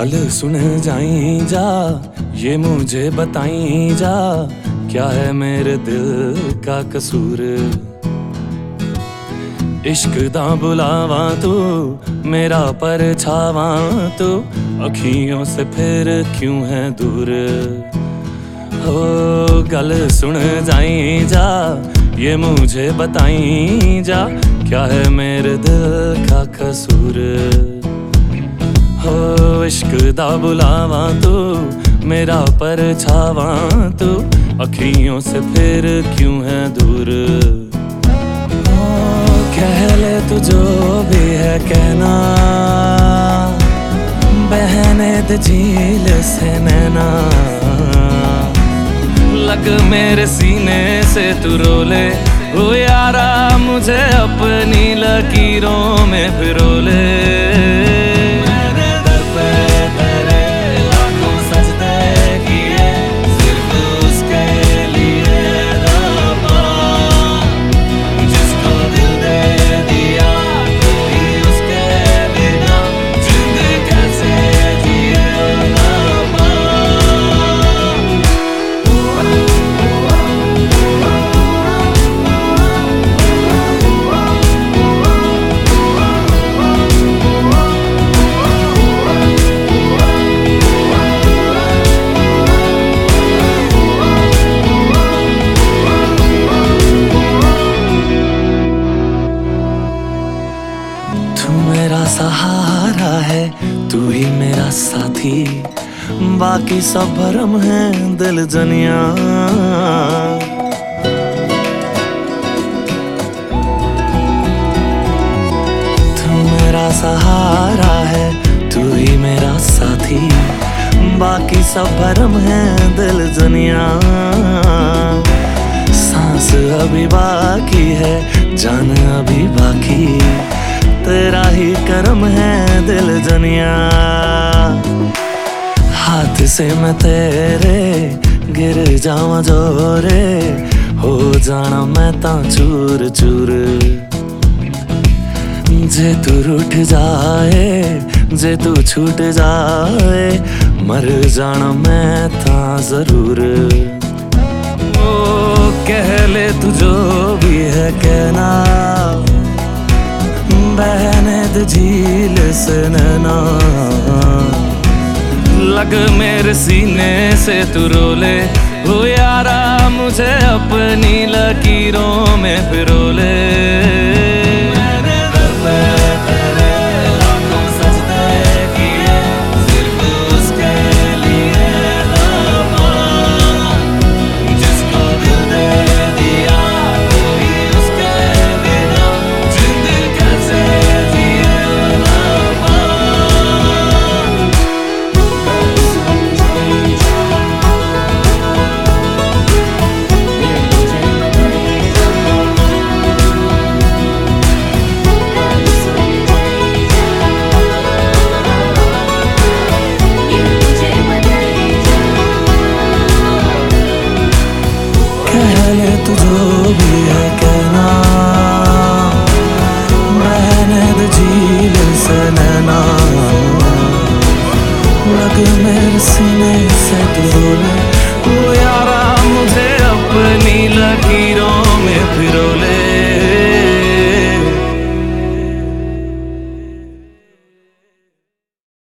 गल सुन जाई जा, ये मुझे बताई जा, क्या है मेरे दिल का कसूर। इश्क दा बुलावा तू मेरा परछावा तू, अखियों से फिर क्यों है दूर। हो गल सुन जाई जा, ये मुझे बताई जा, क्या है मेरे दिल का कसूर। हो इश्क दा बुलावा तू मेरा परछावा तू, अखियों से फिर क्यों है दूर। कह ले तू जो भी है कहना, बहने दे झील से नैना, लग मेरे सीने से तू रोले। ओ यारा मुझे अपनी लकीरों में पिरोले। मेरा सहारा है तू ही मेरा साथी, बाकी सब भरम है दिल जनिया। तू मेरा सहारा है तू ही मेरा साथी, बाकी सब भरम है दिल जनिया। सांस अभी बाकी है जान अभी बाकी, तेरा ही करम है दिल जनिया। हाथ से मैं तेरे गिर जावा जोरे, हो जाना मैं ता चूर चूर। जे तू रूठ जाए जे तू छूट जाए, मर जाना मैं ता जरूर। ओ कह ले तू जो भी है कहना, बहने दे झील से नैना, लग मेरे सीने से तू रोले। ओ यारा मुझे अपनी लकीरों में पिरोले। कहले तू जो भी है कहना, बहने दे झील से नैना, लग मेरे सीने से तू रोले।